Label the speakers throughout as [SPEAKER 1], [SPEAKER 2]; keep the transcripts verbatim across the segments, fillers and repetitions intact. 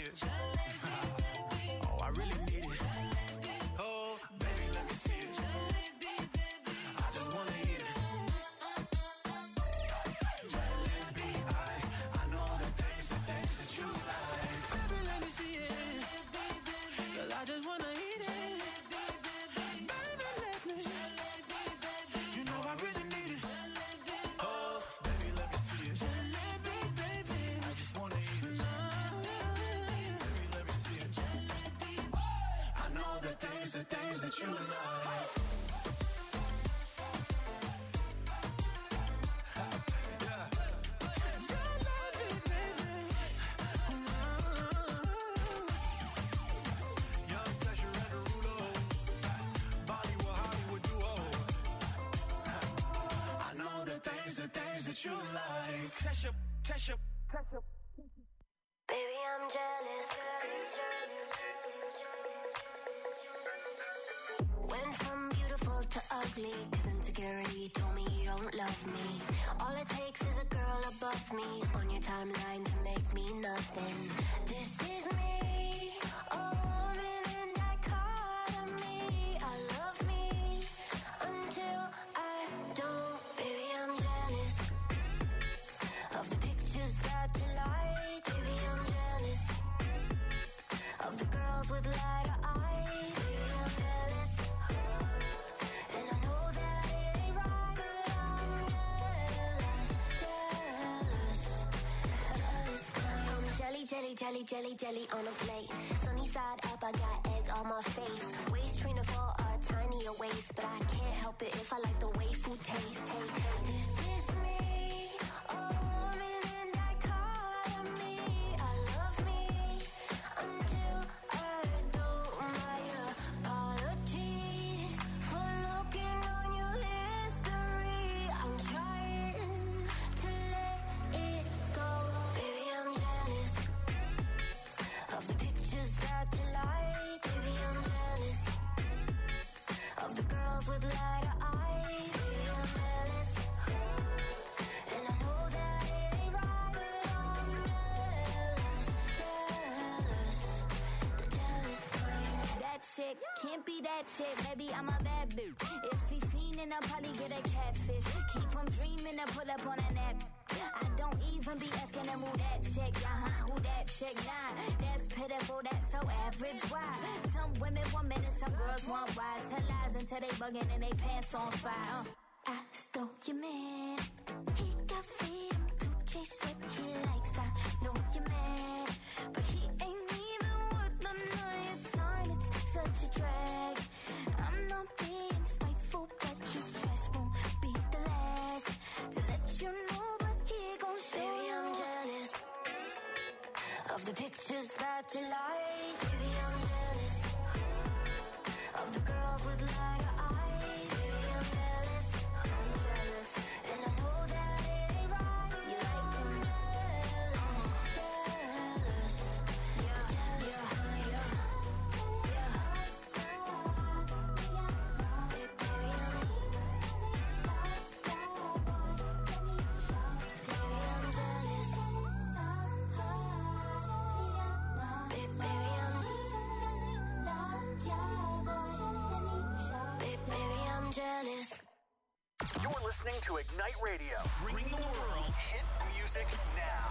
[SPEAKER 1] it. Oh, I really need it. Oh, baby, let me see it. I just wanna eat it. Jalebi, I, I know the things, the things that you like. Baby, let me see it. Girl, I just wanna eat it. Baby, let me. You know I really need it. Oh, baby, let me see it. Jalebi, baby, I just wanna eat it. Baby, let me see it. I know the things, the things that you like. You like Tesha, Tesha, Tesha.
[SPEAKER 2] Baby, I'm jealous. Went from beautiful to ugly, 'cause insecurity told me you don't love me. All it takes is a girl above me on your timeline to make me nothing. This is me, a woman in dichotomy. I love me until I don't. Baby, I'm jealous of the pictures that you like. Baby, I'm jealous of the girls with lighter eyes. Baby, I'm jealous, and I know that it ain't right, but I'm jealous, jealous, jealous. I'm jelly, jelly, jelly, jelly, jelly on a plate. Sunny side up, I got egg on my face. Waist trainer for a tinier waist, but I can't help it if I like the way food tastes. Hey, hey, this is me. Can't be that chick, baby, I'm a bad bitch. If he fiendin', I'll probably get a catfish. Keep him dreamin' to pull up on a nap. I don't even be asking him who that chick, uh-huh, who that chick, nah. That's pitiful, that's so average, why? Some women want men and some girls want wise. Tell lies until they buggin' and they pants on fire. uh. I stole your man. He got freedom to chase what he likes. I know you're mad, but he ain't even worth the night time. It's such a drag. I'm not being spiteful, but his trash won't be the last to let you know, but he gon' show. Baby, I'm jealous of the pictures that you like. Baby, I'm jealous of the girls with lighter eyes. Baby, I'm jealous, I'm jealous, and I know that it ain't right. You like them jealous, jealous, yeah, jealous, yeah, yeah.
[SPEAKER 3] You're listening to Ignite Radio. Bringing the world hit music now.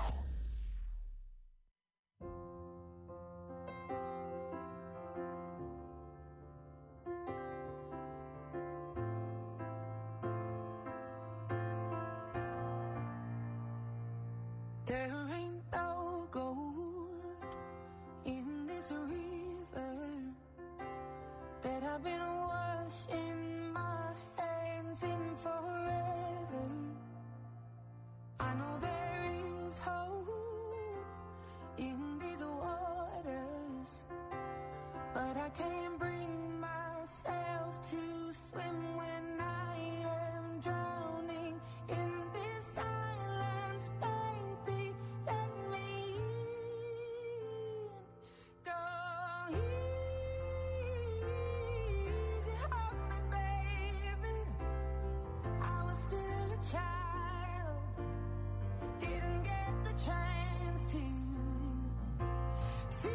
[SPEAKER 1] There ain't no gold in this river that I've been washing my hands in forever. I know there is hope in these waters, but I can't bring myself to swim when I am drowning in this silence. Baby, let me in. Go easy on me, baby. I was still a child, didn't get the chance to feel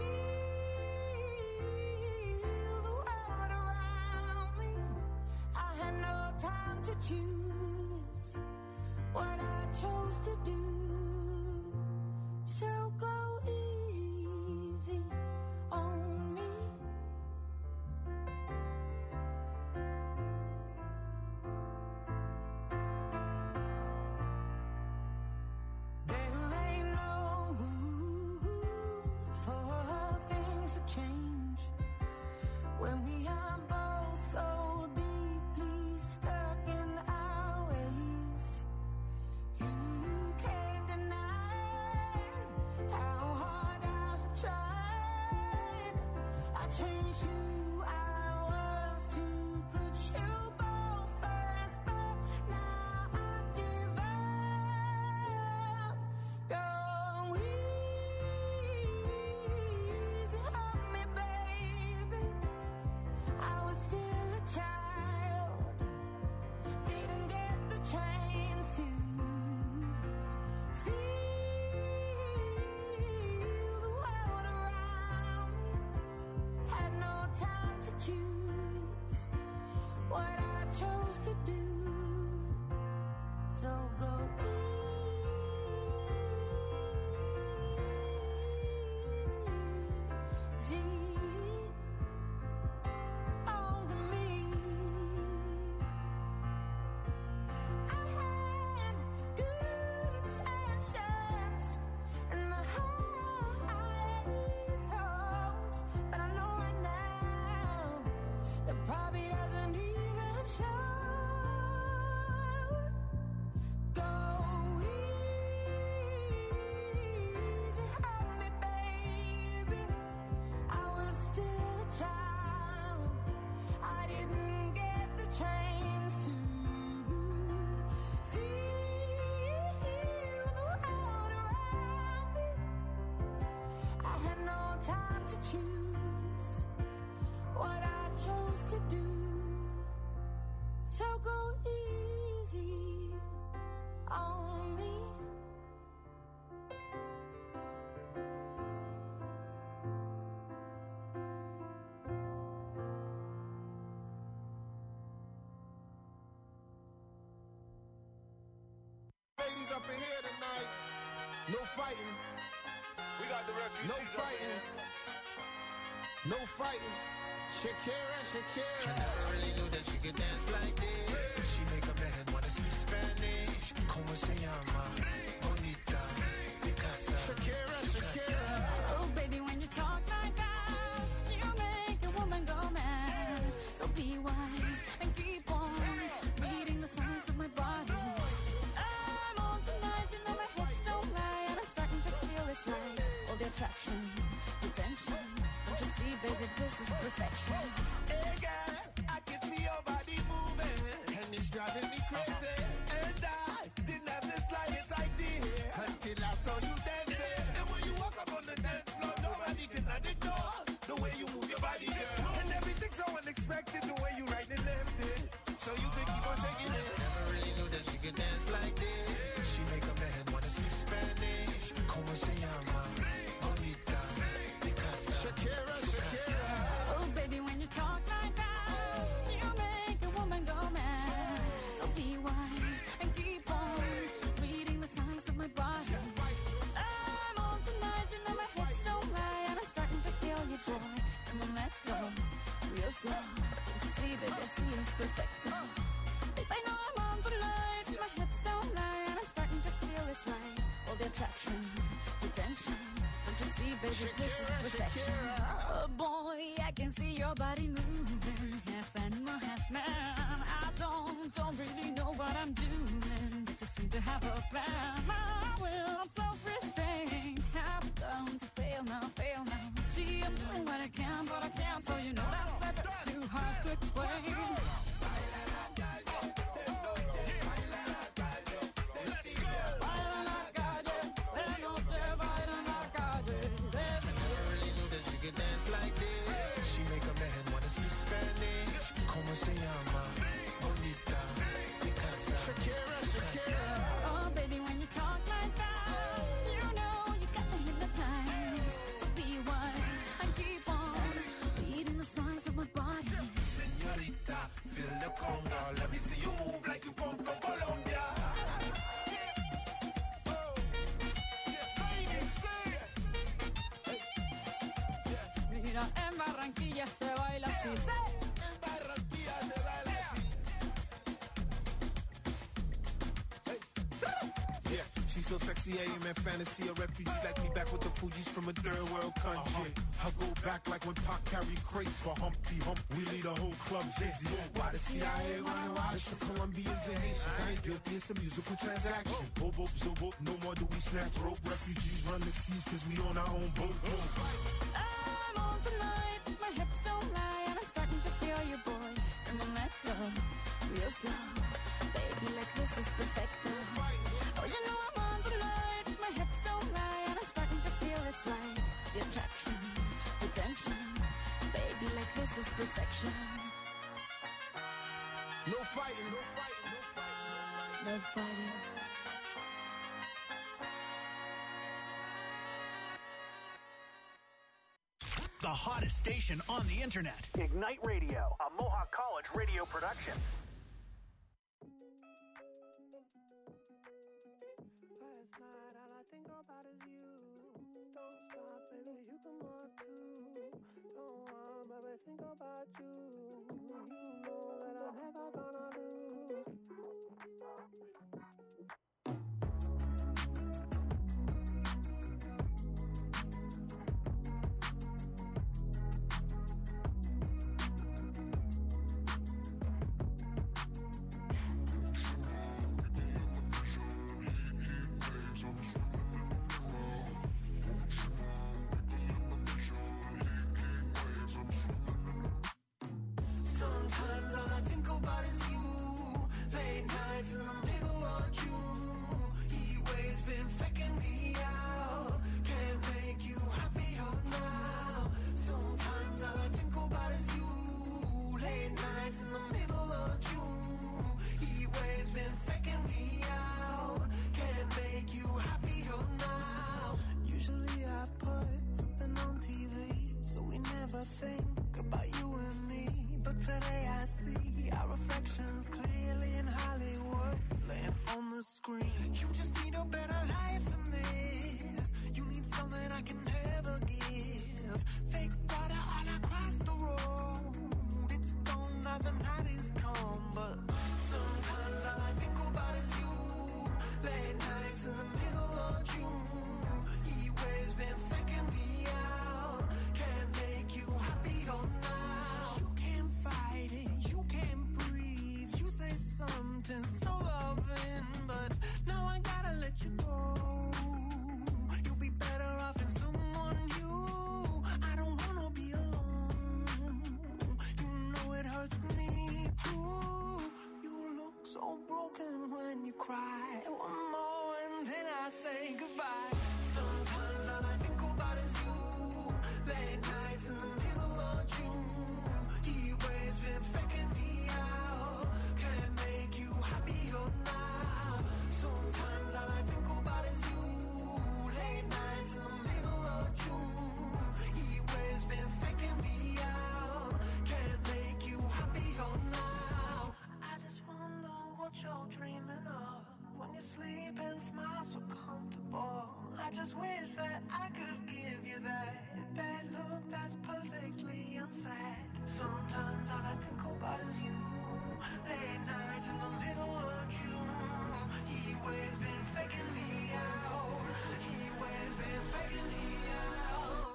[SPEAKER 1] choose what I chose to do. So go easy on me. There ain't no room for things to change when we are both so deeply stuck in our ways. You can't deny how hard I've tried. I changed who I was to put you both first, but now I give up. Go easy on me, baby. I was still a child, didn't get the chance to feel the world around me. Had no time to choose what I chose to do. So go easy on me. I had good intentions and the highest hopes, but I know right now that probably doesn't even show. Go easy on me, baby. I was still a child. I didn't get the chance to feel the world around me. I had no time to choose what I chose to do. So go easy on me.
[SPEAKER 4] Ladies up in here tonight. No fighting.
[SPEAKER 5] We got the refugees
[SPEAKER 4] No
[SPEAKER 5] up in
[SPEAKER 4] fighting.
[SPEAKER 5] here.
[SPEAKER 4] No fighting. Shakira, Shakira.
[SPEAKER 6] I never really knew that you could dance like this. She make a man wanna speak Spanish. Como se llama? Bonita. Picasa.
[SPEAKER 4] Shakira, Shakira.
[SPEAKER 7] Oh, baby, when you talk like that, you make a woman go mad. So be wise and keep on reading the signs of my body. I'm on tonight, you know my hips don't lie, and I'm starting to feel it's right. All the attraction, the tension. Don't you see, baby, this is perfection.
[SPEAKER 6] Hey girl, I can see your body moving, and it's driving me crazy. And I didn't have the slightest idea until I saw you dancing. And when you walk up on the dance floor, nobody can ignore the way you move your body, girl. And everything's so unexpected, the way you right and left it, so you can keep on shaking it. Never really knew that she could dance like this. She make a man wanna speak Spanish. Como se llama? Bonita. Picasa.
[SPEAKER 4] Shakira, Shakira.
[SPEAKER 7] Oh, baby, when you talk like that, you make a woman go mad. So be wise and keep on reading the signs of my body. I'm on tonight, you know my hips don't lie, and I'm starting to feel your joy. Come on, let's go real slow. Don't you see, baby, I see it's perfect. Babe, I know I'm on tonight, my hips don't lie, and I'm starting to feel it's right. All the attraction, the tension. Don't you see, baby, this is perfection. Oh boy, I can see your body moving, half animal, half man. I don't, don't really know what I'm doing, but just seem to have a plan. My will, I'm self-restrained, have done to fail now, fail now. See, I'm doing what I can, but I can't, so you know that's a bit too hard to explain.
[SPEAKER 6] Dance like this. She make a man wanna speak Spanish. Como se llama? Bonita. Picasa.
[SPEAKER 4] Shakira, Shakira.
[SPEAKER 7] Oh, baby, when you talk like that, you know you got me hypnotized. So be wise and keep on reading the signs of my body.
[SPEAKER 6] Señorita, feel
[SPEAKER 7] Mira, en Barranquilla se baila así.
[SPEAKER 6] En Barranquilla se baila así. Hey. Yeah, she's so sexy, I am in fantasy. A refugee like me back with the Fugees from a third world country. Uh-huh. I go back like when Pac carried crates for Humpty Hump. We lead a whole club dizzy. Why the C I A wanna watch for Colombians and Haitians? I ain't guilty, it's a musical transaction. Boop, boop, so boop, no more do we snatch rope. Refugees run the seas cause we on our own boat.
[SPEAKER 7] I'm on tonight, my hips don't lie, and I'm starting to feel you, boy. Come on, let's go, real slow. Baby, like this is perfecto. Oh, you know I'm on tonight, my hips don't lie, and I'm starting to feel it's right. The attraction, the tension, baby, like this is perfection.
[SPEAKER 6] No fighting, no fighting, no fighting,
[SPEAKER 7] no fighting.
[SPEAKER 3] The hottest station on the internet. Ignite Radio, a Mohawk College radio production.
[SPEAKER 8] Last night, all I think about is you. Don't stop, baby, you come on too. Don't want, baby, think about you. You know that I'm never gonna lose.
[SPEAKER 1] Sometimes all I think about is you. Late nights in the middle of June. He waves been faking me out. Can't make you happier now. Sometimes all I think about is you. Late nights in the middle of June. He waves been faking me out. Can't make you happier now. Usually I put something on T V, so we never think about you and me. But today I see our reflections clearly in Hollywood, laying on the screen. You just need a better life than this. You need something I can never give. Fake water all across the road. It's gone now, the night is come. But sometimes all I think about is you. Late nights in the middle of June. He waves been faking me out. Can't make you happier now. You can't fight it, you can't breathe. You say something so loving, but now I gotta let you go. You'll be better off in someone new. I don't wanna be alone. You know it hurts me too. You look so broken when you cry. One more and then I say goodbye. Sometimes all I think about is you. Late nights in the middle of June. He waves been faking me out. Can't make you happier now. Sometimes all I think about is you. Late nights in the middle of June. He waves been faking me out. Can't make you happier now. I just wonder what you're dreaming of when you sleep and smile so comfortable. I just wish that I could give you that bad look that's perfectly unsaid. Sometimes all I think about is you. Late nights in the middle of June. He waves been faking me out. He waves been faking me out.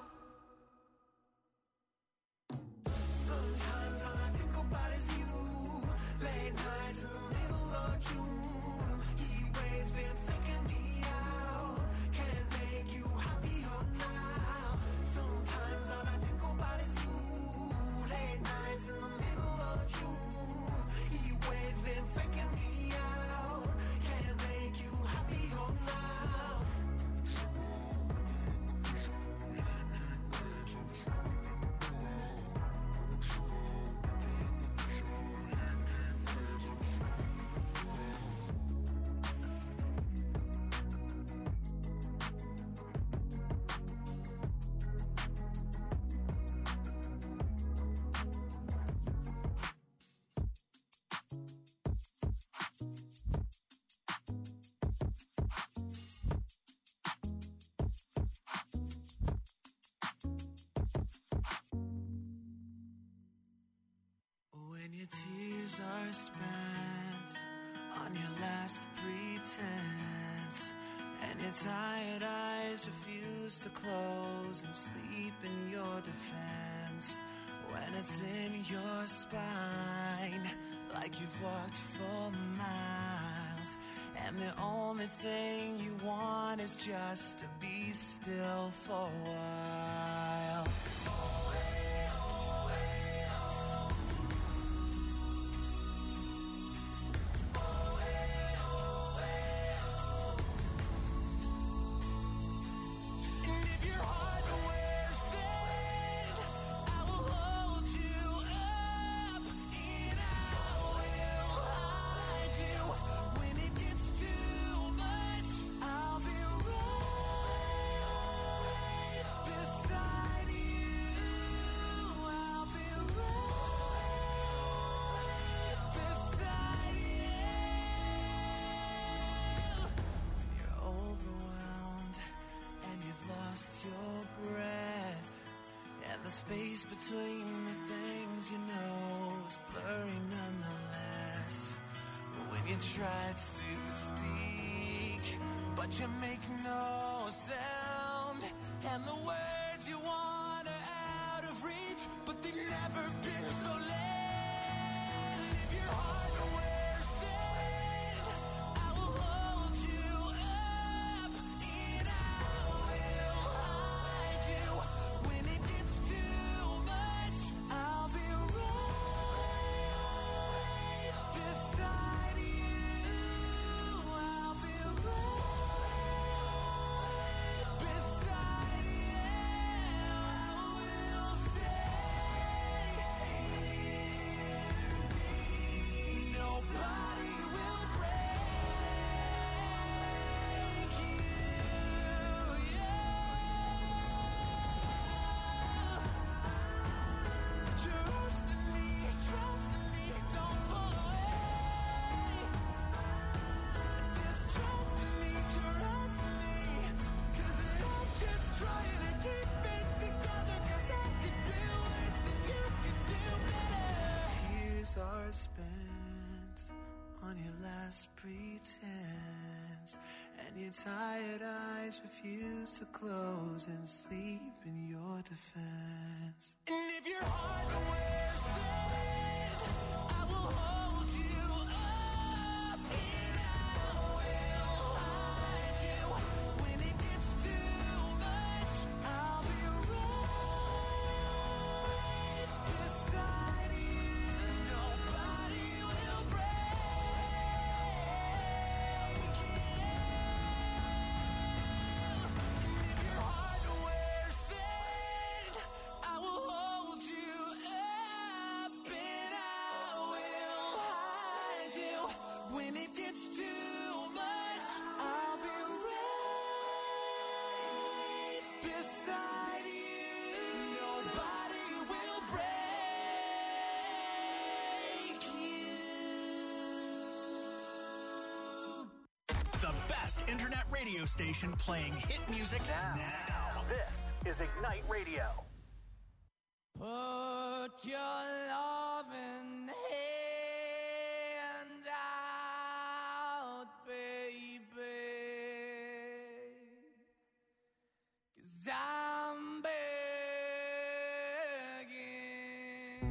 [SPEAKER 1] Sometimes all I think about is you. Late nights in the middle of June. He waves been faking me out. Can't make you happier now. Sometimes all I think about is you. Late nights in the middle of June. He waves been faking me out. Can't make you happier now. are spent on your last pretense, and your tired eyes refuse to close and sleep in your defense. When it's in your spine, like you've walked for miles, and the only thing you want is just to be still for a while. Oh, hey, oh, hey, oh. Oh, hey, oh, hey, oh. And if your heart wears thin, I will hold you up, and I will hide you. When it gets too much, I'll be right beside you. I'll be right beside you. You're overwhelmed and you've lost your breath, and the space between the things you know is blurry nonetheless. When you try to speak, but you make no sound, and the words you want are out of reach, but they've never been so late. If your heart wears thin, I will hold you up, and I will hide you. When it gets too much, I'll be right beside you. I'll be right beside you. I will stay. Nobody will break you. Yeah. Trust in me, trust in me, don't pull away. Just trust in me, trust in me, 'cause I'm just trying to keep it together, 'cause I could do worse and you could do better. Tears are spent on your last pretense, and your tired eyes refuse to close and sleep in your defense. And if your heart wears thin, I will hold you up, and I will hide you. When it gets too much, I'll be right beside you. Nobody will break you. And if your heart wears thin, I will hold you up, and I will hide you. When it gets too much, I'll be right beside you. Nobody will break you.
[SPEAKER 3] The best internet radio station playing hit music now. This is Ignite Radio.
[SPEAKER 1] Put your loving hand out, baby, 'cause I'm begging.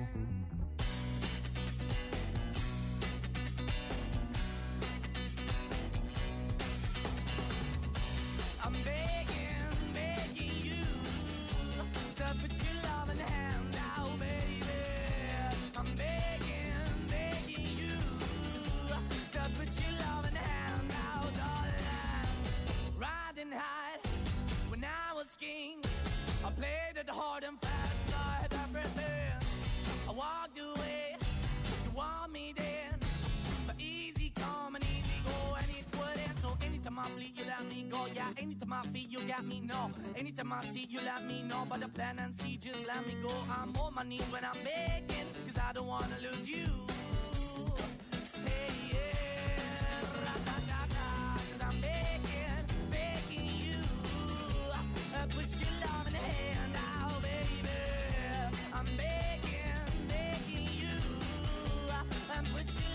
[SPEAKER 1] I'm begging, begging you to put your loving hand out, baby. I'm begging, begging you to put your loving hand out, darling. Riding high when I was king, I played it hard and fast, 'cause I had everything. I walked away, you want me then, but easy come and easy go, and it wouldn't. So anytime I bleed, you let me go. Yeah, anytime I feel, you got me, no. Anytime I see, you let me know. But the plan and see, just let me go. I'm on my knees when I'm begging, 'cause I don't wanna lose you. Hey, yeah, ra-da-da-da, 'cause I'm begging, begging you, uh, put your love in the hand out, baby. I'm begging, begging you, uh, and put your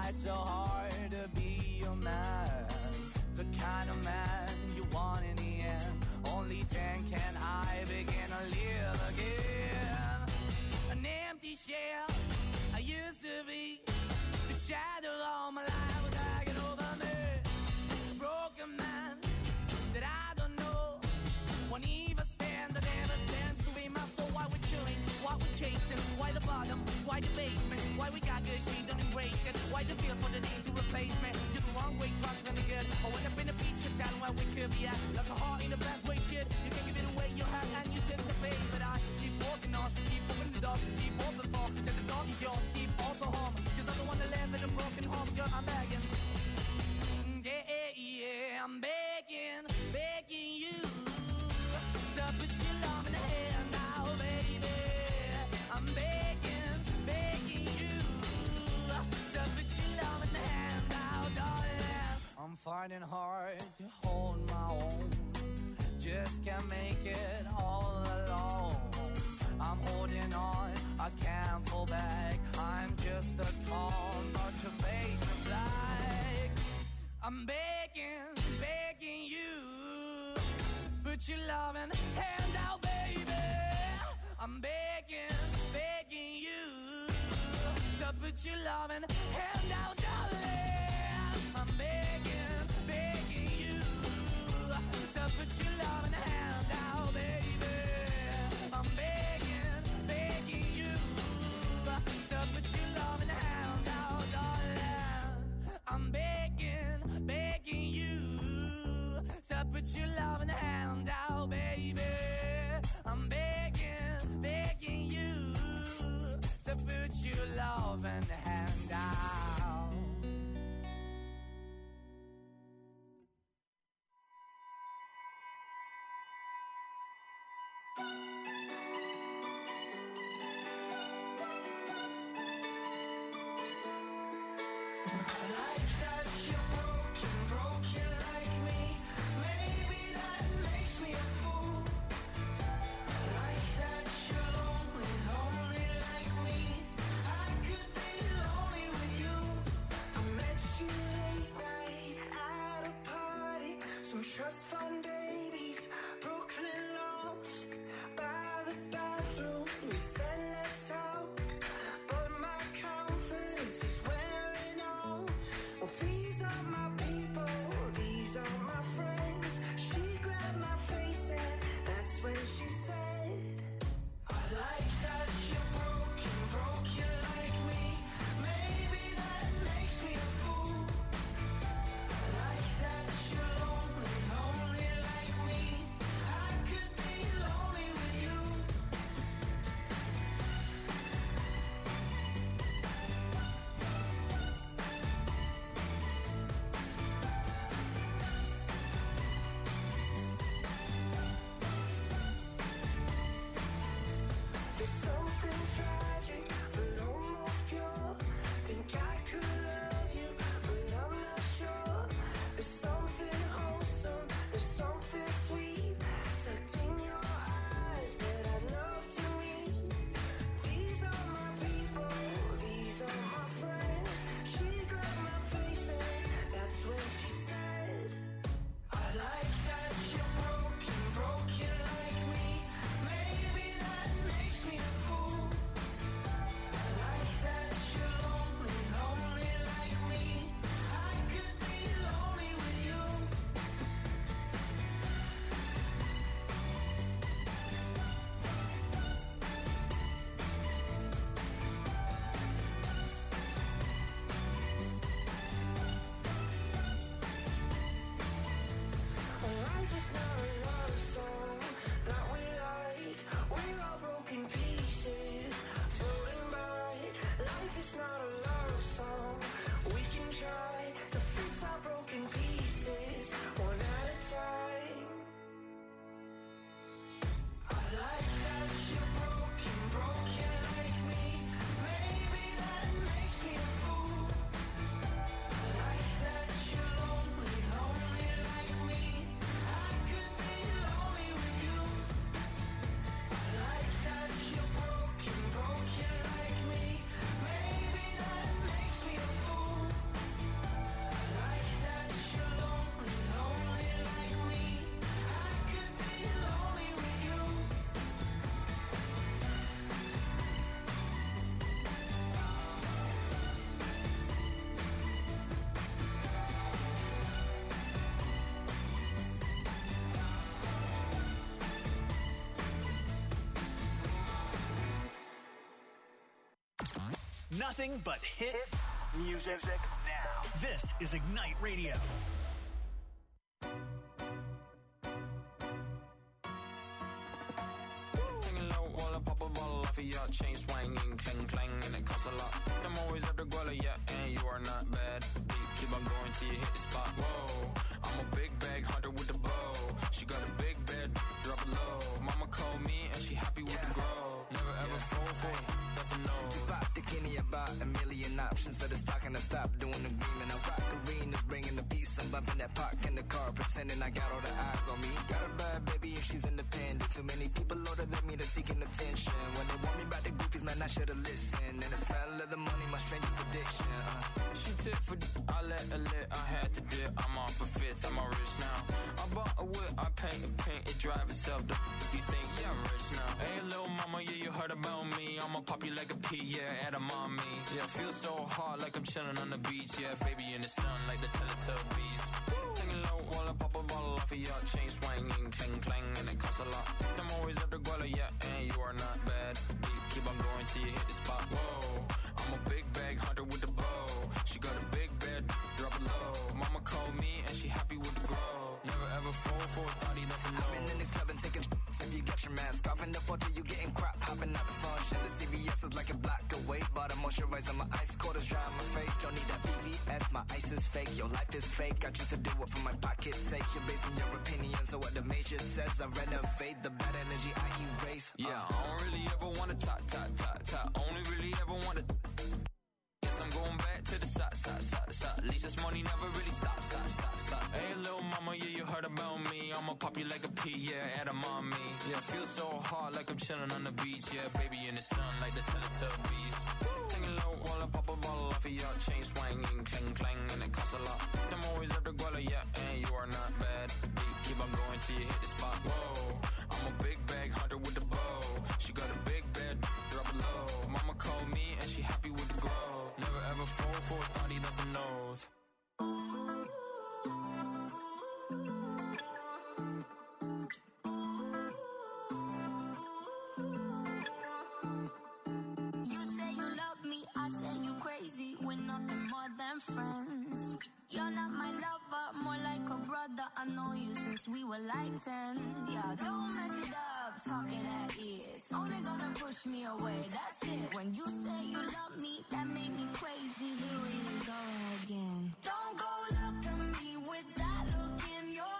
[SPEAKER 9] try so hard to be your man, the kind of man you want in the end. Only then can I begin to live again. An empty shell I used to be, the shadow all my life was hanging over me. A broken man that I don't know, won't even stand, I never stand to be my soul. Why we're chilling, why we're chasing, why the bottom, why the basement, why we got good, she don't embrace it, why the feel for the need to replace me. You're the wrong way, trying to be good. I went up in a feature town where we could be at, like a heart in the best way, shit. You can give it away, you have, and you tend to pay. But I keep walking on, keep moving the dog, keep open for that the dog is yours, keep also home, cause I'm the one that live in a broken home. Girl, I'm begging, yeah, yeah, yeah, I'm begging, begging you to put your love in the hand now, baby. I'm begging, begging you to put your love in the hand now, darling. I'm finding hard to hold my own, just can't make it all alone. I'm holding on, I can't fall back, I'm just a call, not to fade the black. I'm begging, begging you, put your loving hand out, baby. I'm begging, begging you to put your loving hand out, darling. I'm begging, begging you to put your loving hand out, baby. I'm begging, begging you to put your loving hand out, darling. I'm begging, begging you to put your loving hand out, baby. I'm begging, begging you to put your loving hand out.
[SPEAKER 10] Some trust fund babies, Brooklyn loft, by the bathroom. We said let's talk, but my confidence is wearing off. Well, these are my people, these are my friends. She grabbed my face and that's when she said, I like that you're broken, broken like me. Maybe that makes me a fool. I like that you're lonely, lonely like
[SPEAKER 3] Nothing but hit music now. This is Ignite Radio.
[SPEAKER 11] Taking low while I pop a bottle off of your chain swinging, clang clang, and it costs a lot. I'm always up to Guala, yeah, and you are not bad. Deep, keep on going till you hit the spot. Whoa, I'm a big bag hunter with the bow. She got a big bed, drop it low. Mama called me and she happy with the grow. Never ever yeah. fall for it, that's a no.
[SPEAKER 12] Just bought the Kenny about a million options. So the stock and I stop doing the green. And I rock arenas, bringing the peace. I'm bumping that park in the car, pretending I got all the eyes on me. Got a bad baby and she's independent. Too many people older than me, they're seeking attention. When they want me about the goofies, man, I should've listened. And the smell of the money, my strangest addiction. Uh.
[SPEAKER 11] She tip for d- I let her lit, I had to dip. I'm off a fifth, I'm all rich now. I bought a whip, I paint a paint, it drive itself. The f- you think, yeah, I'm rich now. Hey, little mama, yeah, you heard about me. I'ma pop you like a pea, yeah, at a mommy. Yeah, feel so hot like I'm chilling on the beach. Yeah, baby in the sun like the Teletubbies. Singing low while I pop a bottle off of your chain swinging, clang clang, and it costs a lot. I'm always up to Guala, yeah, and you are not bad. Deep, keep on going till you hit the spot. Whoa, I'm a big bag hunter with the bow. She got a big bed, drop it low. Mama called me and she happy with the grow. Never ever fall for a thotty, that's a no.
[SPEAKER 12] I've been in the club and taking sh**s. If you get your mask off in the photo, you getting crap. Hopping out the phone, shit. The C V S is like a block away. Bought a moisturizer, my ice cold is dry on my face. Don't need that V V S, my ice is fake. Your life is fake, I choose to do it for my pocket's sake. You're basing your opinions on what the major says. I renovate the bad energy I erase.
[SPEAKER 11] Yeah, uh. I don't really ever wanna talk, talk, talk, talk. Only really ever wanna. Guess I'm going back to the side, side, side, side. At least this money never really stops, stop, stop, stop. Hey, little mama, yeah, you heard about me. I'ma pop you like a pea, yeah, at a mommy. Yeah, feel so hot like I'm chilling on the beach. Yeah, baby in the sun like the Teletubbies. Singing low while I pop a bottle off of your chain swinging, clang clang, and it costs a lot. I'm always up to Guala, yeah, and you are not bad. Deep, keep on going till you hit the spot. Whoa, I'm a big bag hunter with the bow. She got a big bed, drop it low. Mama called me and she happy with the grow. Never ever fall for a thotty, that's a nose.
[SPEAKER 2] You say you love me, I say you crazy. We're nothing more than friends. You're not my lover, more like a brother. I know you since we were like ten. Yeah, don't mess it up, talking at ears. Only gonna push me away, that's it. When you say you love me, that made me crazy. Here we go again. Don't go look at me with that look in your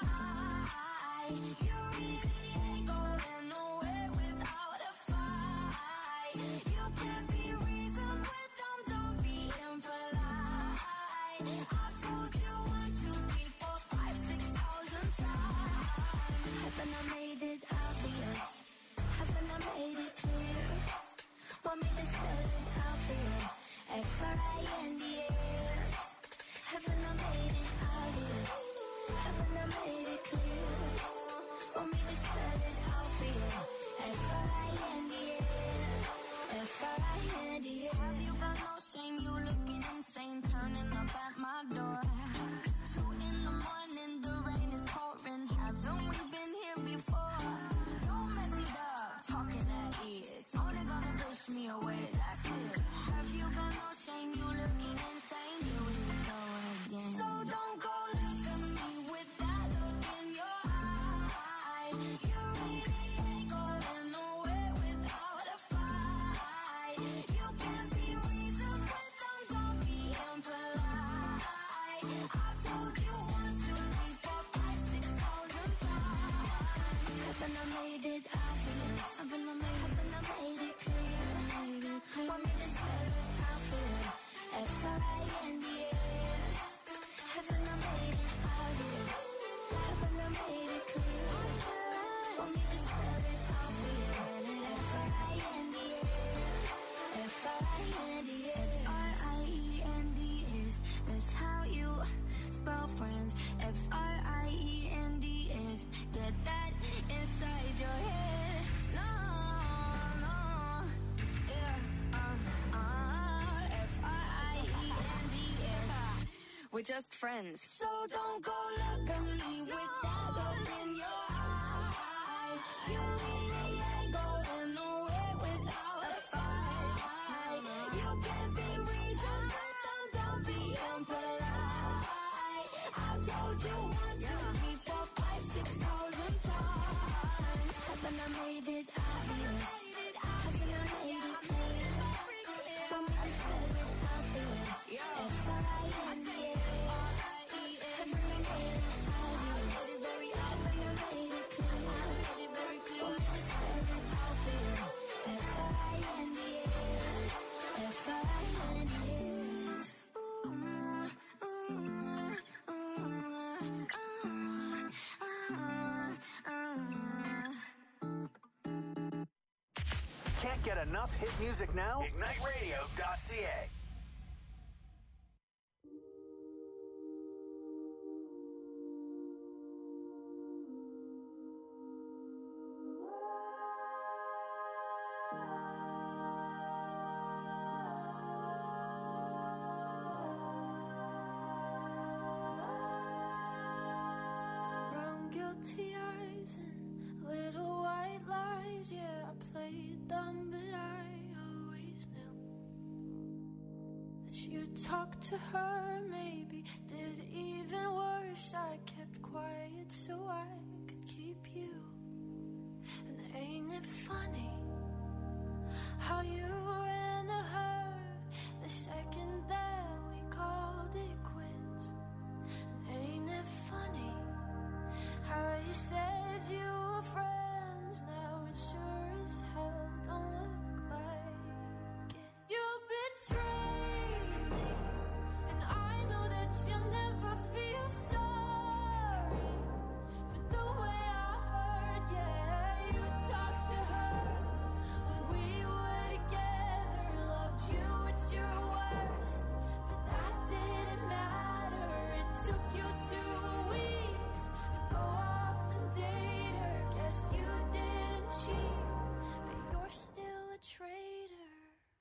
[SPEAKER 2] eye. You really ain't going nowhere without a fight. You can't be reasoned with them, don't be impolite. I've told you one, two, three, four, five, six thousand times. Haven't I made it obvious? Haven't I made it clear? Want me to spell it out for you? F R I N D S. Haven't I made it obvious? Haven't I made it clear? Want me to spell it out for you? F R I N D S. F R I N D S. Have you got no shame? You looking insane, turning up at my door. It's two in the morning, the rain is pouring. Haven't we been here before? Don't mess it up, talking at ears. Only gonna push me away, that's it. Have you got no shame? You looking insane. Here we go again. So don't go look at me with that look in your eye. You really ain't going nowhere without a fight. You can't be reasoned with them, don't be impolite. I've told you one, two, three, four, five, six thousand times. Haven't I made it obvious? Haven't I made, haven't I made it clear? Made it clear. Want me to spell it out for you? F R I N D S. Haven't I made it obvious? Haven't I made it clear? Want me to spell it out for you? F R I N D S. F R I N D S. F R I E N D S. That's how you spell friends. F R I E N D S. Get that inside your head. No, no, yeah, uh, uh, F R I E N D S. We're just friends. So don't go look at me with that look in your eye. You really ain't going nowhere without a fight. You can't be
[SPEAKER 10] Haven't I made it obvious? Haven't I made it clear? My mind said it obvious. F I N D S. Haven't I made it obvious? Haven't I made it clear? My mind said it obvious. F I N D S. F I N D S. Ooh, ooh, ooh, uh, uh, uh.
[SPEAKER 3] Can't get enough hit music now? ignite radio dot c a.
[SPEAKER 7] Brown guilty eyes and little white lies. Yeah, I played dumb, but I always knew that you talked to her. Maybe did even worse. I kept quiet so I could keep you. And ain't it funny how you ran to her the second that we called it quits? And ain't it funny how you said you were friends? Now it sure as hell don't look like it. You betrayed me, and I know that you'll never feel sorry for the way I heard. Yeah, you talked to her when we were together, loved you at your worst, but that didn't matter. It took you two weeks to go off and date her. Guess you didn't cheat, but you're still a traitor.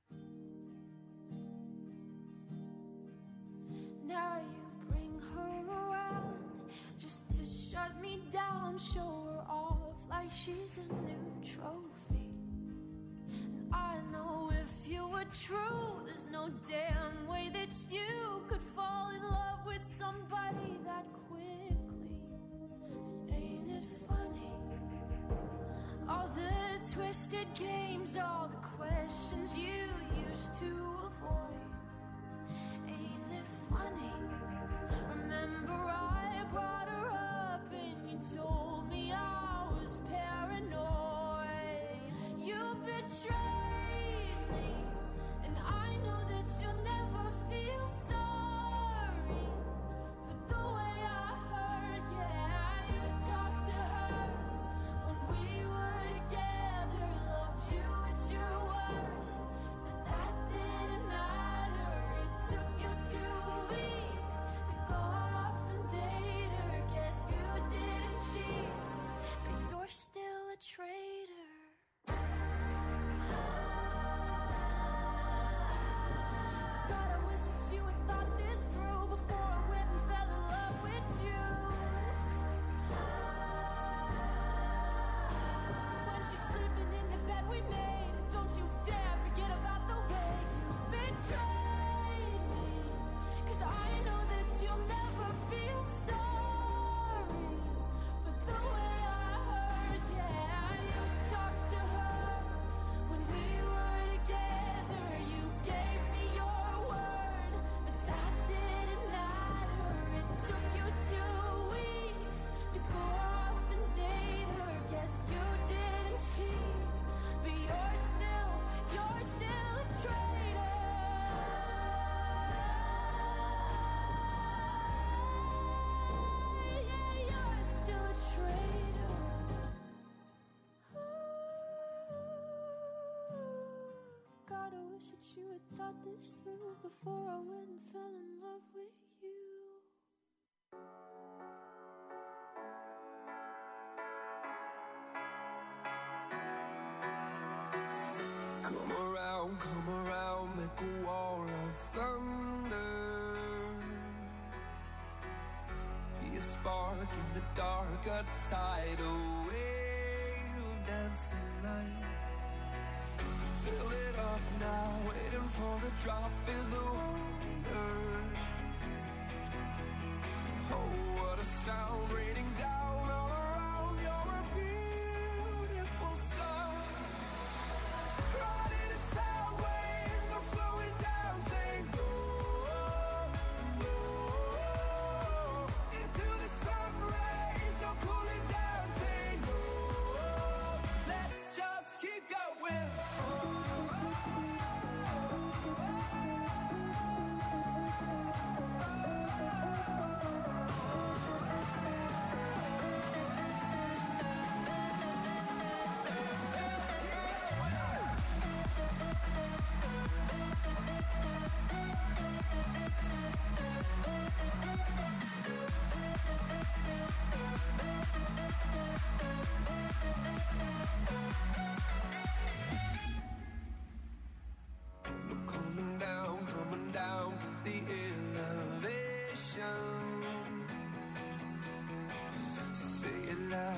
[SPEAKER 7] Now you bring her around just to shut me down, show her off like she's a new trophy. And I know if you were true, there's no damn way that you could fall in love with somebody that quickly. Ain't it funny? All the twisted games, all the questions you used to avoid. Ain't it funny? Remember I brought her up and you told me I was paranoid. You betrayed me, and I know that you'll never feel sorry for the way I heard. Yeah, you talked to her when we were together, loved you at your worst, but that didn't matter. It took you two weeks to go off and date her. Guess you didn't cheat, but you're still a traitor. God, I wish that you had thought this through before I went and fell in love with you. When she's sleeping in the bed we made, don't you dare forget about the way you betrayed me. 'Cause I know that you'll never feel sorry for the way I heard. Yeah, you talked to her when we were together. You gave me your word, but that didn't matter. It took you two weeks to go off and date her. Guess you didn't cheat, but you're still, you're still a traitor. Yeah, you're still a traitor. God, I wish that you had thought this through before I went and fell in love with you.
[SPEAKER 13] Come around, come around, make a wall of thunder. Be a spark in the dark, a tidal wave of dancing light. Fill it up now, waiting for the drop is the wonder. Oh, what a sound raining down all around. You're a beautiful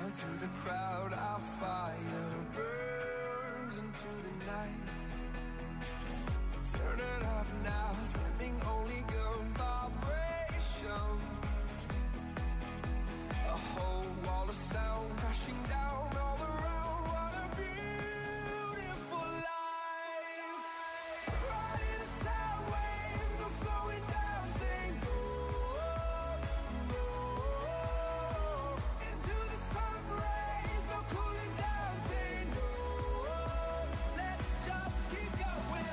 [SPEAKER 13] to the crowd. Our fire burns into the night. Turn it up now, sending only good vibrations. A whole wall of sound crashing down all around. What a beautiful life. Riding a sound wave, no slowing down, saying go, go. Into the sun rays, no cooling down, saying go. Let's just keep going.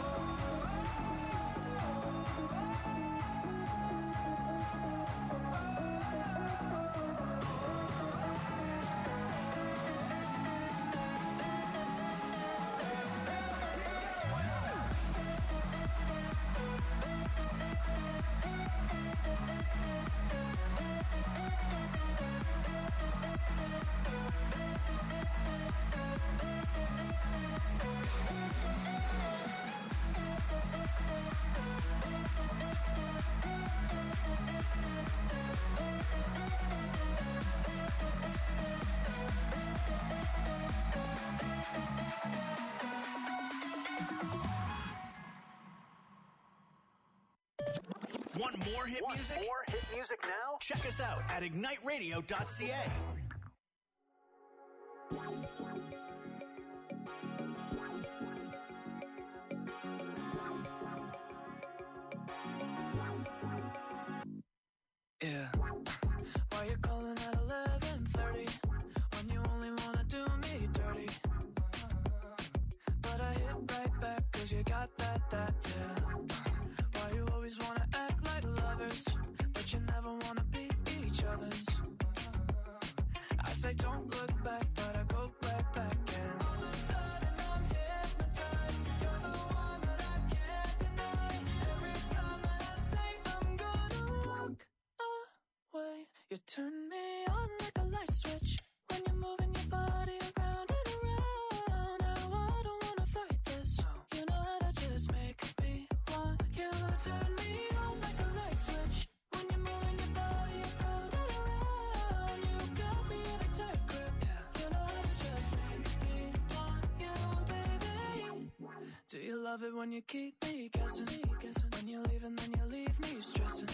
[SPEAKER 3] Want more hit
[SPEAKER 14] Want
[SPEAKER 3] music?
[SPEAKER 14] more hit music now?
[SPEAKER 3] Check us out at ignite radio dot c a.
[SPEAKER 15] Yeah. Why you calling at eleven thirty when you only wanna do me dirty? But I hit right back 'cause you got that, that, yeah. Why you always wanna act like lovers, but you never wanna be each other's? I say don't look back, but I go right back and all of a sudden I'm hypnotized. You're the one that I can't deny. Every time that I say I'm gonna walk away, you turn me on like a light switch when you're moving your body around and around. Now I don't wanna fight this. You know how to just make me want you. Turn me on like a light switch when you're moving your body around and around. You got me in a tight grip. You know how to just make me want you, baby. Do you love it when you keep me guessing? When you leave and then you leave me stressing.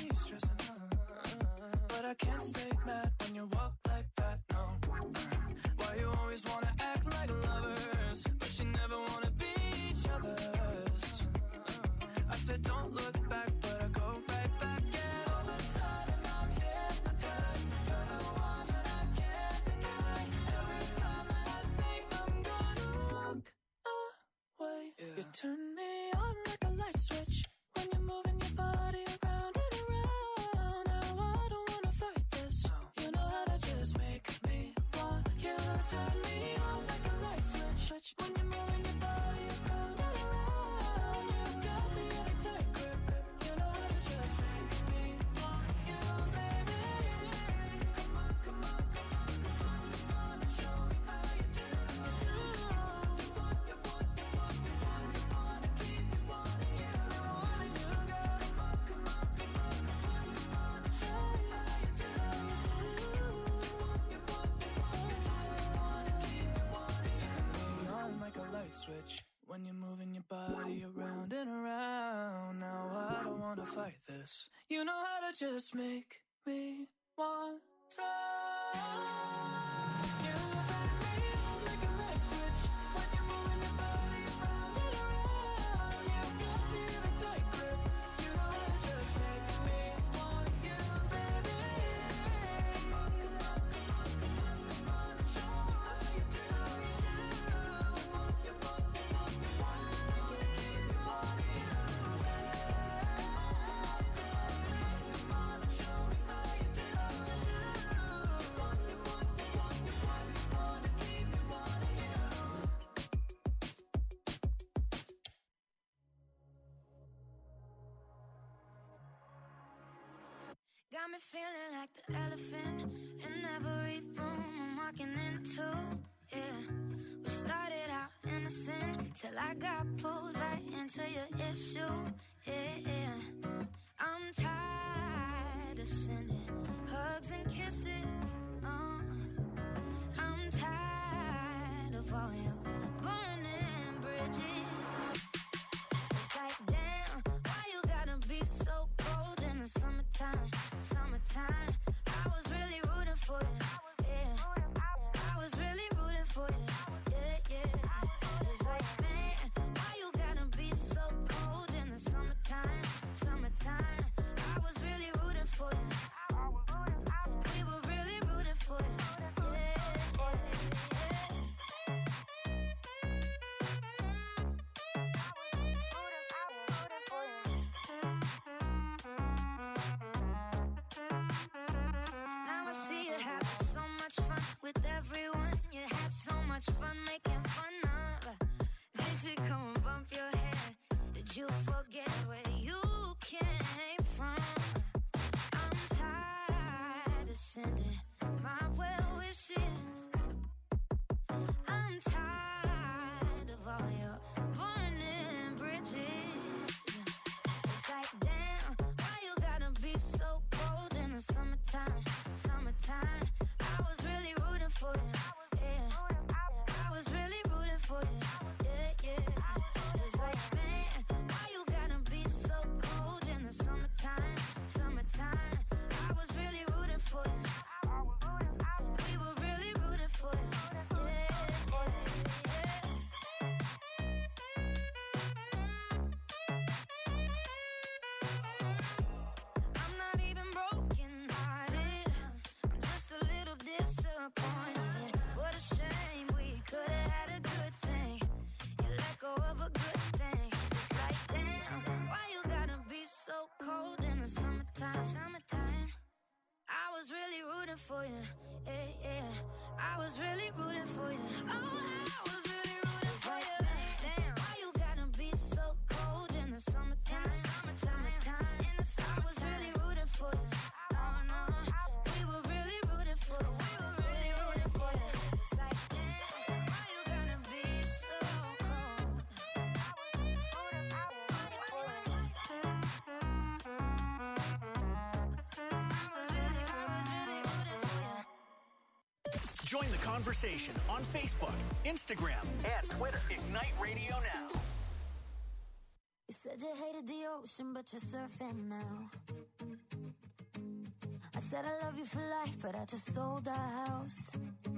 [SPEAKER 15] But I can't stay mad when you walk like that, no. Why you always wanna act like lovers, but you never wanna be each other's? I said don't look back, but I go right back and all of a sudden I'm hypnotized. You're the one that I can't deny. Every time that I say I'm gonna walk away, you turn me on like a light switch when you're moving your body around and around. Now I don't wanna fight this. You know how to just make me want you. Turn me on like a light switch when you're moving your body around and around. You got me in a tight grip. You know how to just make me want you, baby. Come on, come on, come on, come on, come on and show me how you do. You want, you want, you want, you want, you want to keep me wanting you. Wanting you, girl. Come on, come on, come on, come on, come on and show me how you do. You want, you want, you want, you want, you want to keep me wanting you. Turn me on like a light switch when you're moving your body around and around. Now I don't wanna fight this. You know how to just make me want to. You turn me on like a light switch when you're moving your body around and around. You got me in a tight grip. You know how to just make me want you, baby. Come on, come on, come on, come on, come on and show me how you do. You want, you want, you want, you want to keep me wanting you. Come on and show me how you do. You want, you want, you want, you want, you want to keep me wanting you.
[SPEAKER 2] Got me feeling like the elephant in every room I'm walking into. Yeah, we started out innocent till I got pulled right into your issue. Yeah, yeah. I'm tired of sending hugs and kisses. Uh, yeah. It's like, man, why you gotta be so cold in the summertime, summertime? I was really rooting for you. We were really rooting for you. Yeah, yeah, yeah. Now I see you having so much fun with everyone. You had so much fun making fun of. Did you come and bump your head? Did you forget where you came from? I'm tired of sending my well wishes. I'm tired of all your burning bridges. It's like, damn, why you gotta be so cold in the summertime, summertime? I was really rooting for you, yeah. I was really rooting for you, yeah, yeah. It's like, man, why you gotta be so cold in the summertime, summertime? I was really rooting for you. We were really rooting for you, yeah, yeah, yeah. I'm not even broken hearted. I'm just a little disappointed. What a shame, we could have had a good thing. You let go of a good thing. It's like, damn, why you gotta be so cold in the summertime, summertime? I was really rooting for you, yeah, yeah. I was really rooting for you. Oh, I was really rooting for you. Damn, why you gotta be so cold in the summertime, summertime? In the summer, I was really rooting for you. Oh no, we were really rooting for you. We were really rooting for you. It's like, damn, why you gotta be so cold?
[SPEAKER 3] Join the conversation on Facebook, Instagram, and Twitter. Ignite Radio Now.
[SPEAKER 2] You said you hated the ocean, but you're surfing now. I said I love you for life, but I just sold our house.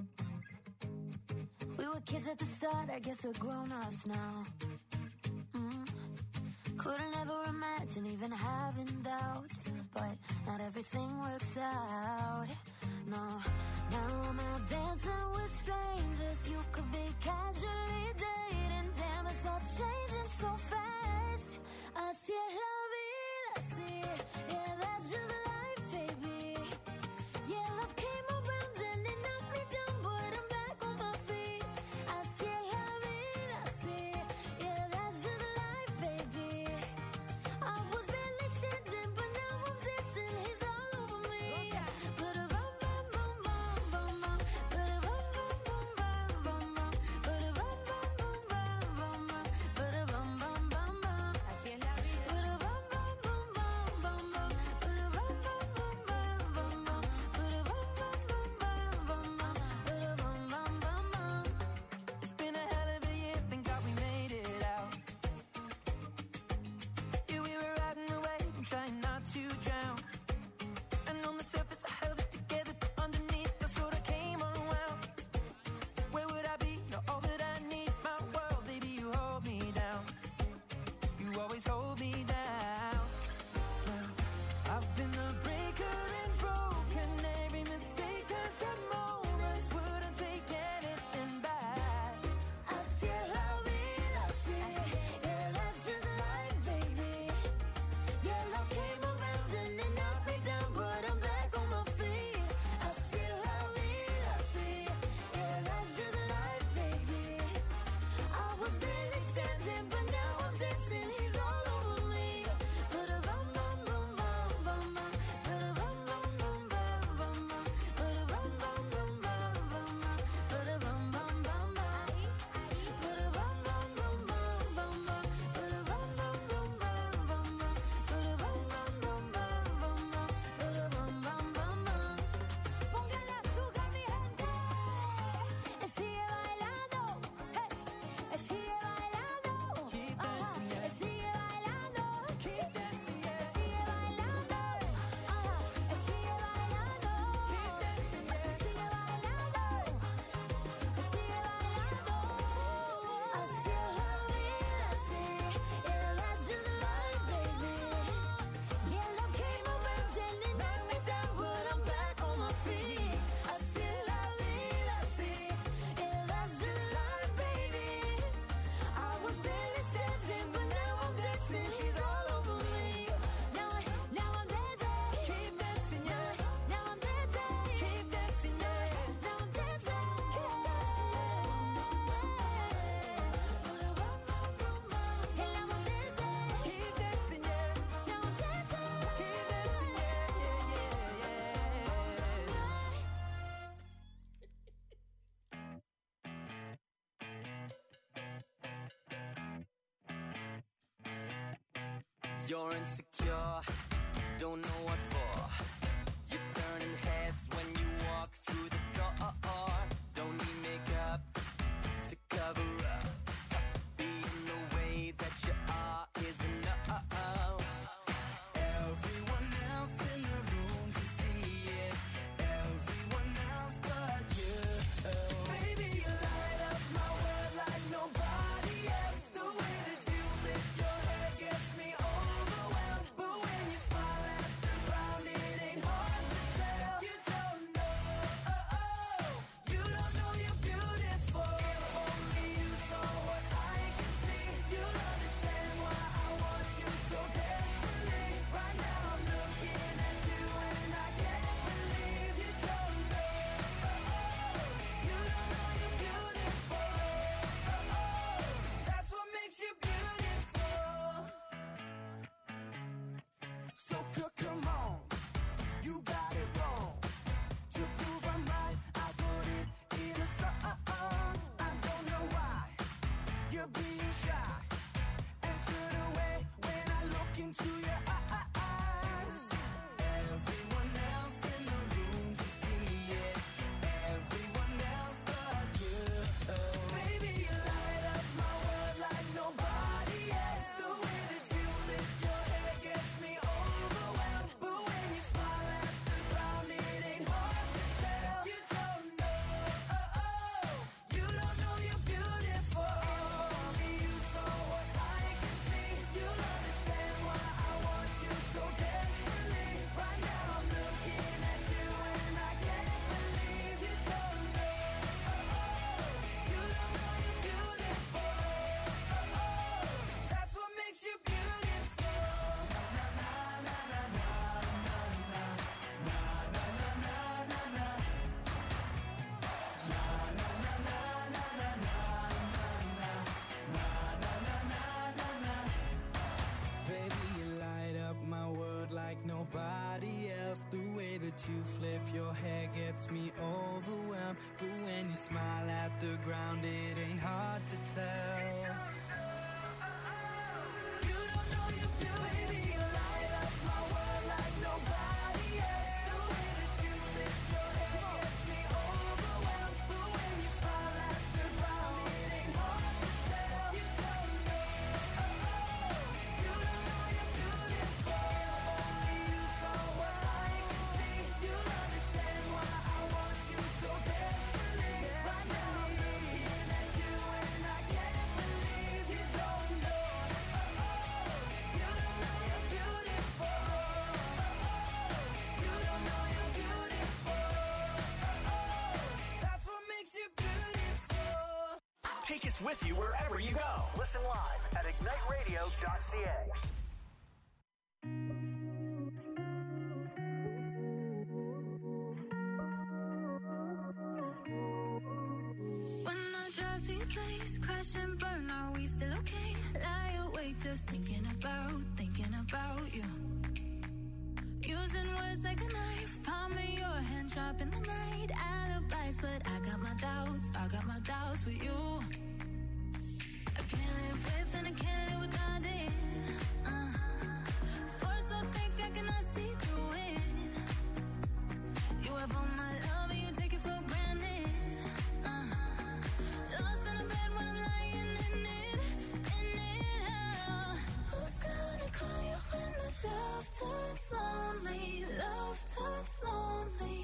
[SPEAKER 2] We were kids at the start, I guess we're grown-ups now. Mm. Couldn't ever imagine even having doubts, but not everything works out. No, now I'm out dancing with strangers. You could be casually dating. Damn, it's all changing so fast. Así es la vida, así. Yeah, that's just life, baby. Yeah, love came around and it knocked me down, but I'm back on my feet. Así es la vida, así. Yeah, that's just life, baby. I was barely standing, but now I'm dancing. He's all over me. But a bum bum bum bum bum bum. But a bum bum bum bum bum bum. But a bum bum bum bum bum bum. But a bum bum bum bum. Así es la vida. But a bum bum bum bum bum bum. But a bum bum bum bum bum.
[SPEAKER 14] You're insecure, don't know what for. You're turning heads when you walk through the door. Don't need makeup to cover up. Being the way that you are is enough. Everyone else in the room can see it. Everyone else but you. Baby, you light up my world like nobody else. The way that you flip your hair gets me overwhelmed. But when you smile at the ground, it ain't hard to tell. You don't know, oh, oh. You don't know you're beautiful. If only you saw what I can see, you'll understand why I want you so desperately. Right now I'm looking at you and I can't believe you don't know, oh, oh. You don't know you're beautiful, oh, oh. That's what makes you beautiful. So c- come on, you got it wrong. To prove I'm right, I put it in a song. I don't know why you're being shy and turn away when I look into your eyes. Everyone else in the room can see it. Everyone else but you. Baby, you light up my world like nobody else. The way that you flip your hair gets me overwhelmed. But when you smile at the ground, it ain't hard to tell. You don't know, oh, oh. You don't know you're beautiful. If only you saw what I can see, you'll understand why I want you so desperately. Right now I'm looking at you and I can't believe you don't know, oh, oh. You don't know you're beautiful, oh, oh. That's what makes you beautiful. Na na na na na na na na na na na na na. Na na na na na na na na na na. Baby, you light up my world like nobody else. The way that you flip your hair gets me overwhelmed. But when you smile at the ground, it ain't hard to tell. You don't know you're beautiful. Baby, you light up my world like nobody else. The way that you flip your hair gets me overwhelmed. But when you smile at the ground, it ain't hard to tell. You don't know, oh, oh. You don't know you're beautiful. If only you saw what I can see, you'll understand why I want you so desperately. Right now I'm looking at you and I can't believe you don't know, oh, oh. You don't know you're beautiful, oh, oh. You don't know you're beautiful, oh, oh. That's what makes you beautiful.
[SPEAKER 3] Take us with you wherever you go. Listen live at ignite radio dot c a.
[SPEAKER 7] When I drive to your place, crash and burn, are we still okay? Lie awake just thinking about, thinking about you. Using words like a knife, palming your hand sharp in the night. Alibis, but I got my doubts, I got my doubts with you. I can't live with and I can't live without it. Uh, force I think I cannot see through it. You have all my love and you take it for granted. Uh, lost in a bed when I'm lying in it, in it. Uh, who's gonna call you when the love turns lonely? Love turns lonely.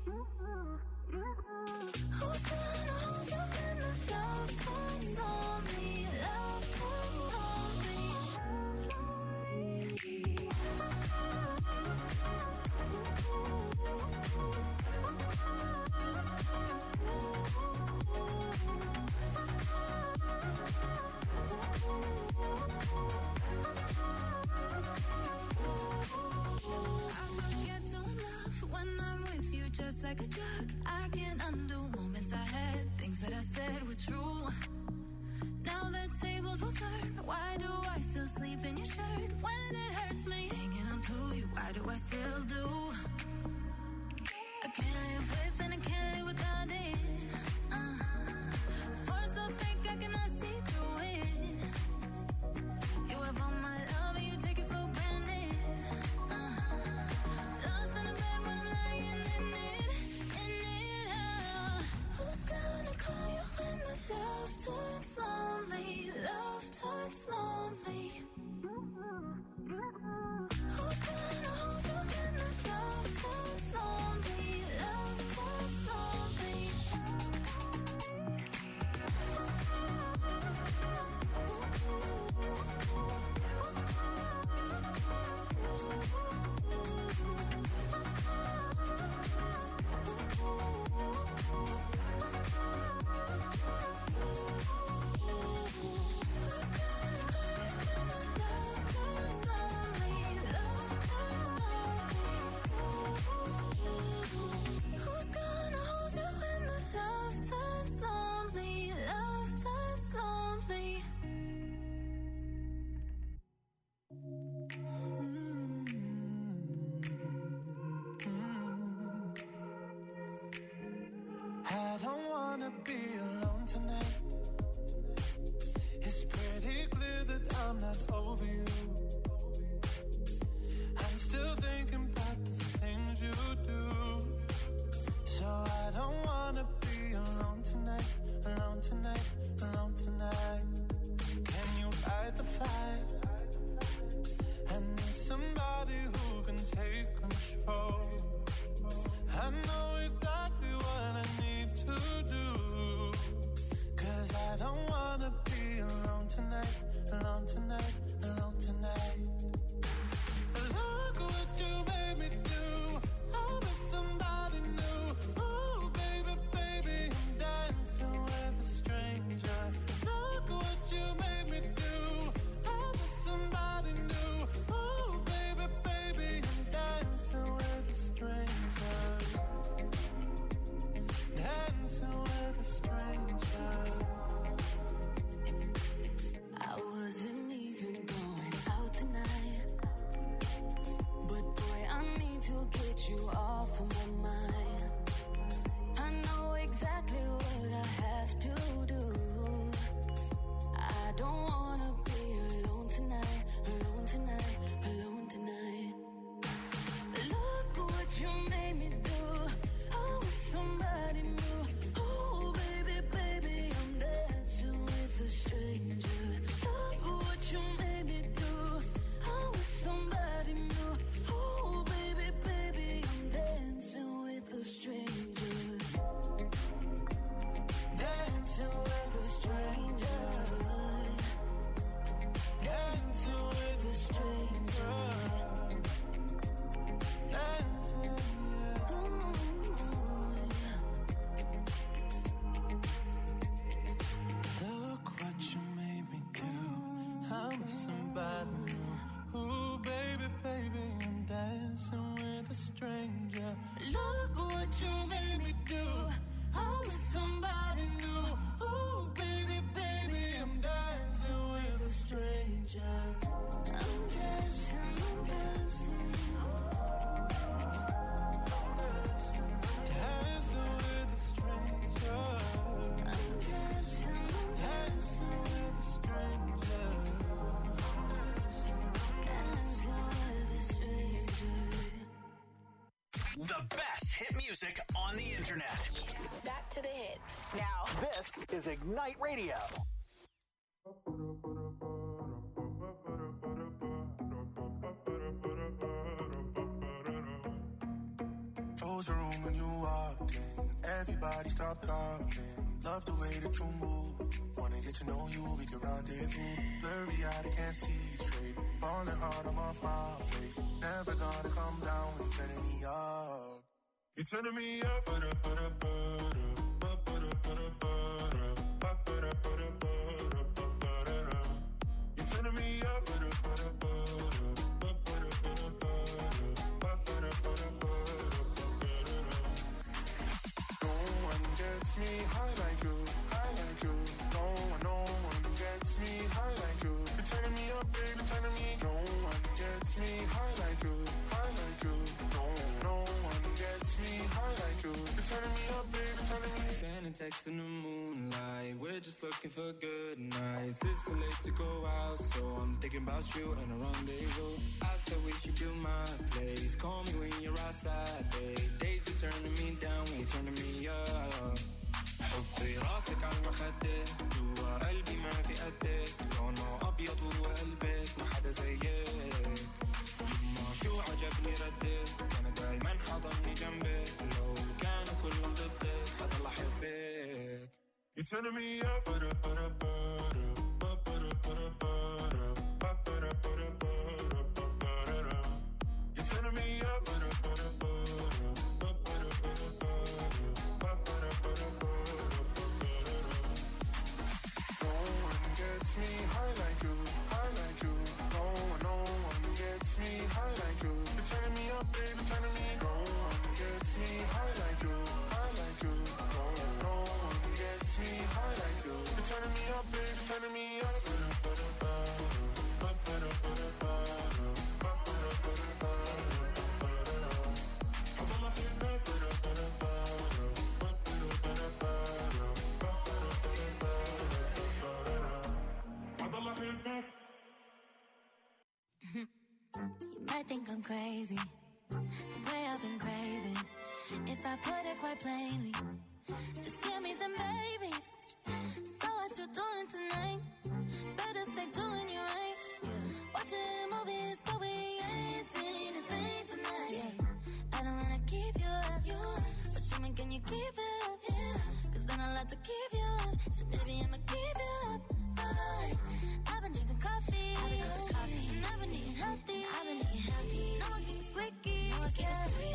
[SPEAKER 7] Who's gonna hold you when the love turns lonely? Love turns lonely. I forget to love when I'm with you, just like a drug. I can't undo moments I had, things that I said were true. Now the tables will turn. Why do I still sleep in your shirt when it hurts me? Hanging on to you, why do I still do? I can't live with and I can't live without it. Uh, force I think I cannot see through it. You have all my love and you take it for granted.
[SPEAKER 15] wanna be alone tonight. It's pretty clear that I'm not over you. I'm still thinking about the things you do. So I don't wanna be alone tonight, alone tonight, alone tonight. Can you fight the fire? I need somebody who can take control. I know exactly what I need to do. Cause I don't wanna be alone tonight, alone tonight, alone tonight. Look what you made me do. I was somebody new. Ooh, baby, baby, I'm dancing with a stranger. Look what you made me do. I was somebody new. Ooh, baby, baby, I'm dancing with a stranger. Dancing with a stranger.
[SPEAKER 1] I wasn't even going out tonight, but boy, I need to get you off of my mind. I know exactly what I have to do. I don't wanna be alone tonight, alone tonight, alone tonight. Look what you made me do. I was somebody new. Oh, baby, baby, I'm dancing with a stranger. Look what you made me do. I was somebody new. Oh, baby, baby, I'm dancing with a stranger. Dancing with a stranger. Dancing with a stranger. Dancing, yeah.
[SPEAKER 15] Look what you made me do. I'm somebody new. Ooh, baby, baby, I'm dancing with a stranger.
[SPEAKER 1] Look what you made me do. I was somebody new. Ooh, baby, baby, I'm dancing with a stranger. I'm dancing, I'm dancing.
[SPEAKER 15] Dancing with a stranger.
[SPEAKER 1] I'm dancing, I'm
[SPEAKER 15] Dancing with a stranger.
[SPEAKER 1] dancing with a stranger.
[SPEAKER 3] The best hit music on the internet.
[SPEAKER 16] Back to the hits. Now,
[SPEAKER 3] This is Ignite Radio.
[SPEAKER 6] Close the room when you walked in. Everybody stop talking. Love the way that you move. Wanna get to know you, we can rendezvous. Blurry eyed, I can't see straight. Falling hard, I'm off my face. Never gonna come down when you're turning me up. You're turning me up, but up, but up, but up, but up, but up, but up, but up, but up. You're turning me up, but up, but up, but up, but up, but up, but up, but up. No one gets me high like you, high like you. No one, no one gets me high like you. You're turning me up, baby, turning me. No one gets me high like you, high like you. No, no one gets me high like you. You're turning me up, baby, turning me.
[SPEAKER 13] Sending texts in the moonlight. We're just looking for good nights. It's too late to go out, so I'm thinking about you and a rendezvous. I said we should do my place. Call me when you're outside, babe. Days be turning me down, we turning me up. حطي راسك على المخدة جوا قلبي ما في قدك لونه أبيض وقلبك ما حدا زيك يما شو عجبني ردك كان دايما حضني جنبك لو كانوا كلهم ضدك حضل أحبك.
[SPEAKER 6] You're turning me up, but up, but up, but up, but up, but up, but up, but up, but up, but up, but up. You're turning me up, but up, but up, but up, but up, but up, but up, but up. No one gets me high like you, high like you. No one, no one gets me high like you. You're turning me up, baby, turning me. No one gets me high like you, high like you. No, no one gets me high like you. You're turning me up, baby, turning me up.
[SPEAKER 17] might think I'm crazy, the way I've been craving. If I put it quite plainly, just give me them babies. So what you doing tonight? Better stay doing you right. Watching movies, but we ain't seen a thing tonight. Yeah. I don't wanna keep you up, you up. But show me, can you keep it up? Yeah. Cause then I'll have to keep you up. So maybe I'ma keep you up. Right. I've been drinking coffee, I've been drinking coffee. And I've been eating healthy, I've been eating healthy. No one keeps squeaky, no one keeps squeaky.